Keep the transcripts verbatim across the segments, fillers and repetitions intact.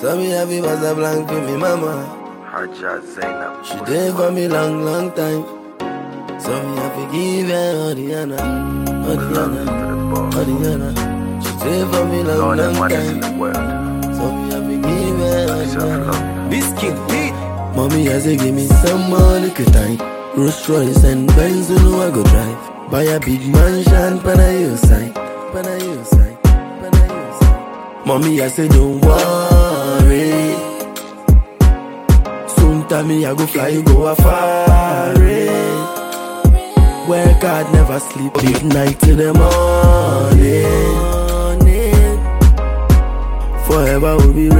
So me happy was a blank for me mama. Haja Zainab. She there for me long, long time. So me have to give her all the honor, all the honor, all the honor. She there for me long, Lord long and mothers time. in the world. So me have to give her all the honor. Self-love. This kid, beat. Mommy has to give me some more little time. Rolls Royce and Benz, you know I go drive. Buy a big mansion, pan a hillside, pan a hillside, pan a hillside. Mommy I say don't worry. Soon time me I go fly, you go afar. Work hard, never sleep, midnight till the morning. Forever will be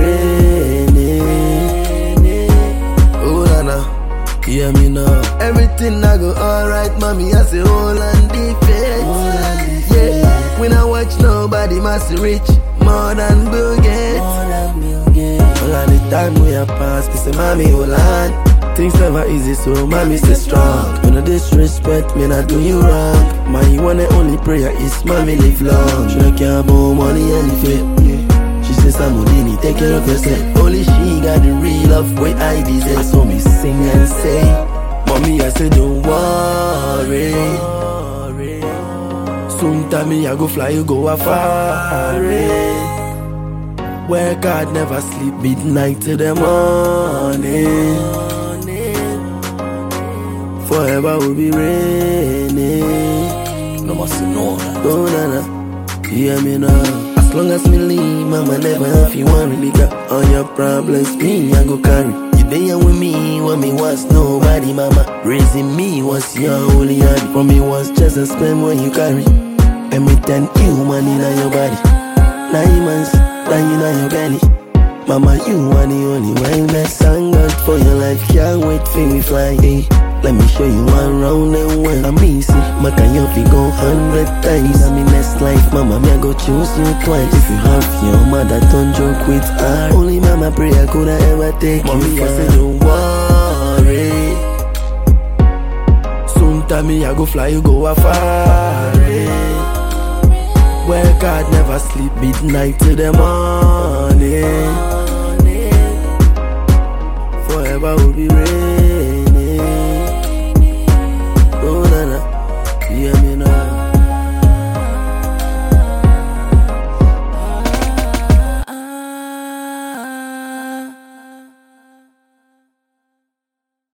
raining. Oh Nana, hear me now. Everything I go alright, mommy I say hold on the faith. Yeah, when I watch nobody must reach more than Bill Gates. All of the time we are past, me say mommy hold on. Things never easy, so mommy stay strong. When I disrespect me, I do you wrong. My one and only prayer is mommy live long. She don't care about money and fame. Yeah. She says Samudini, take care of yourself. Only she got the real love where I deserve. So me sing and say, mommy I say don't worry. Soon time me I go fly, you go afar. Work hard, never sleep, midnight till the morning. Forever will be raining. No must know. Oh Nana, hear me now. As long as me leave, mama never have you worry. Because all your problems, me I go carry. You there with me when me was nobody, mama. Raising me was your only hand. For me was just a sperm when you carry. And me ten human in your body. Nine months, lying in your belly. Mama, you are the only wellness. Thank God for your life, can't wait for me fly. Hey, let me show you one round and when I'm easy. Maka you fi go hundred times. I mean next life, mama, me I go choose you twice. If you have your mother, don't joke with her. Only mama pray I coulda ever take mommy, you. Mommy, I say don't worry. Soon time me I go fly, you go afar. Work hard, never sleep, midnight till the morning. Forever will be real.